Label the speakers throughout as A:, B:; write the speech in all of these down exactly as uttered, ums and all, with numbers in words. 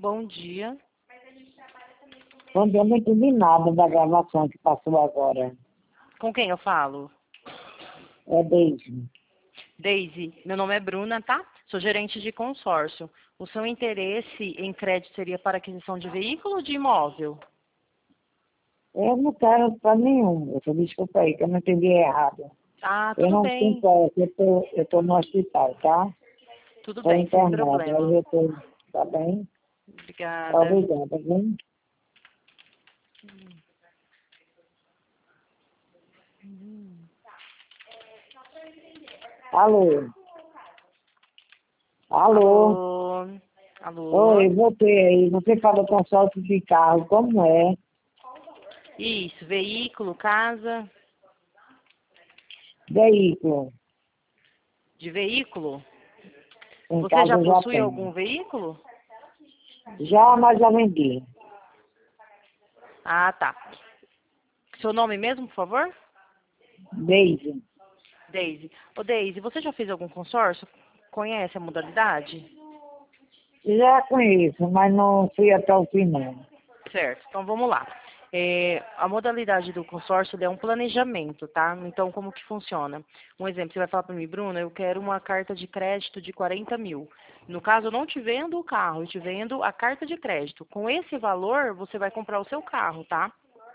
A: Bom dia.
B: Bom dia, eu não entendi nada da gravação que passou agora.
A: Com quem eu falo?
B: É Deise.
A: Deise, meu nome é Bruna, tá? Sou gerente de consórcio. O seu interesse em crédito seria para aquisição de veículo ou de imóvel?
B: Eu não quero para nenhum. Você desculpa aí, que eu não entendi errado.
A: Ah,
B: Eu
A: tudo
B: não tenho
A: bem.
B: pressa, eu tô, eu tô no hospital, tá?
A: Tudo
B: Tô
A: bem, sem
B: internada, aí
A: problema.
B: eu tô, tá bem?
A: Obrigada.
B: Obrigada, viu? Alô? Alô?
A: Alô? Alô?
B: Oi, voltei aí. Você falou consórcio de carro, como é?
A: Isso, veículo, casa.
B: Veículo.
A: De veículo?
B: Em
A: Você
B: casa
A: já
B: eu já
A: possui
B: tenho.
A: algum veículo?
B: Já, mas já vendi.
A: Ah, tá. Seu nome mesmo, por favor?
B: Deise.
A: Deise. Ô, Deise, você já fez algum consórcio? Conhece a modalidade?
B: Já conheço, mas não fui até o fim, não.
A: Certo, então vamos lá. É, a modalidade do consórcio ele é um planejamento, tá? Então, como que funciona? Um exemplo, você vai falar para mim, Bruna, eu quero uma carta de crédito de quarenta mil. No caso, eu não te vendo o carro, eu te vendo a carta de crédito. Com esse valor, você vai comprar o seu carro, tá?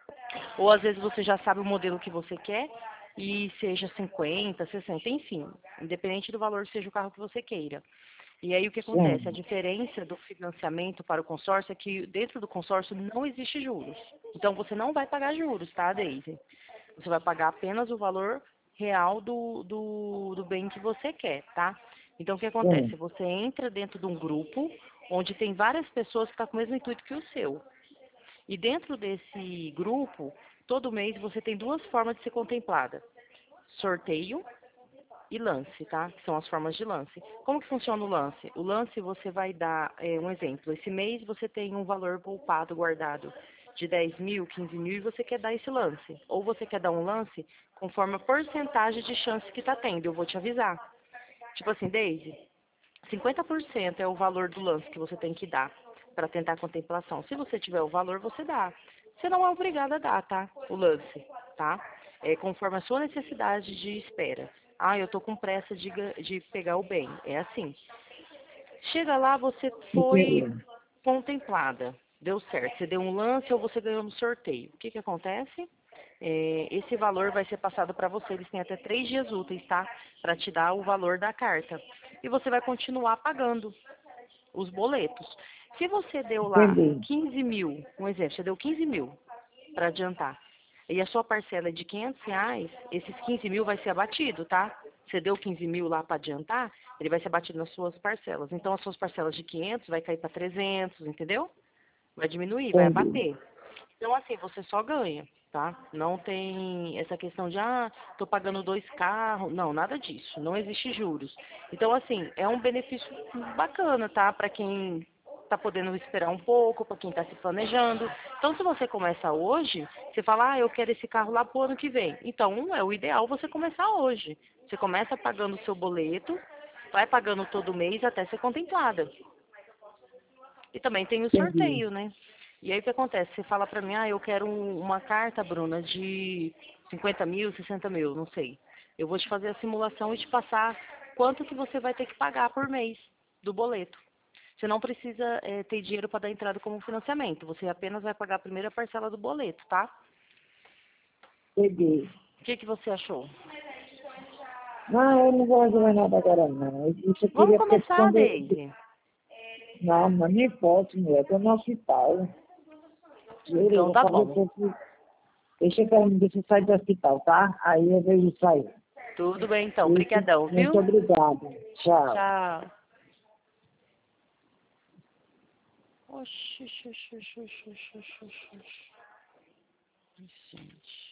A: Ou às vezes você já sabe o modelo que você quer e seja cinquenta, sessenta, enfim, independente do valor, seja o carro que você queira. E aí o que acontece? A
B: Sim,
A: diferença do financiamento para o consórcio é que dentro do consórcio não existe juros. Então você não vai pagar juros, tá, Deise? Você vai pagar apenas o valor real do, do, do bem que você quer, tá? Então o que acontece?
B: sim,
A: Você entra dentro de um grupo onde tem várias pessoas que estão com o mesmo intuito que o seu. E dentro desse grupo, todo mês você tem duas formas de ser contemplada: sorteio e lance, tá? Que são as formas de lance. Como que funciona o lance? O lance você vai dar, é, um exemplo, esse mês você tem um valor poupado, guardado de dez mil, quinze mil e você quer dar esse lance. Ou você quer dar um lance conforme a porcentagem de chance que tá tendo, eu vou te avisar. Tipo assim, Deise, cinquenta por cento é o valor do lance que você tem que dar para tentar a contemplação. Se você tiver o valor, você dá. Você não é obrigado a dar, tá? O lance, tá? É conforme a sua necessidade de espera. Ah, eu tô com pressa de, ga- de pegar o bem. É assim. Chega lá, você foi
B: entendi.
A: contemplada. Deu certo. Você deu um lance ou você ganhou no sorteio. O que que acontece? É, esse valor vai ser passado para você. Eles têm até três dias úteis, tá? Para te dar o valor da carta. E você vai continuar pagando os boletos. Se você deu lá
B: Entendi.
A: quinze mil, um exemplo, você deu quinze mil para adiantar, e a sua parcela é de quinhentos reais, esses quinze mil vai ser abatido, tá? Você deu quinze mil lá para adiantar, ele vai ser abatido nas suas parcelas. Então, as suas parcelas de quinhentos vai cair para trezentos, entendeu? Vai diminuir, vai
B: Entendi.
A: abater. Então, assim, você só ganha, tá? Não tem essa questão de, ah, tô pagando dois carros. Não, nada disso. Não existe juros. Então, assim, é um benefício bacana, tá? Para quem tá podendo esperar um pouco, para quem tá se planejando. Então, se você começa hoje, você fala, ah, eu quero esse carro lá pro ano que vem. Então, é o ideal você começar hoje. Você começa pagando o seu boleto, vai pagando todo mês até ser contemplada. E também tem o
B: Entendi.
A: sorteio, né? E aí o que acontece? Você fala pra mim, ah, eu quero um- uma carta, Bruna, de cinquenta mil, sessenta mil, não sei. Eu vou te fazer a simulação e te passar quanto que você vai ter que pagar por mês do boleto. Você não precisa eh, ter dinheiro para dar entrada como financiamento. Você apenas vai pagar a primeira parcela do boleto, tá?
B: Entendi.
A: O que que você achou?
B: Não, eu não vou resolver nada agora, não. Isso eu
A: Vamos
B: queria ter
A: começar,
B: quando...
A: Deise.
B: Não, mas nem posso, mulher. Estou no hospital. Juro, eu
A: Então
B: vou
A: tá
B: fazer
A: bom.
B: tudo. Deixa eu, deixa eu sair do hospital, tá? Aí eu vejo isso aí.
A: Tudo bem então.
B: Isso,
A: Obrigadão,
B: muito
A: viu?
B: obrigado. Tchau.
A: Tchau. Oxi, oxi, oxi, oxi, oxi, oxi, oxi. Ai, gente.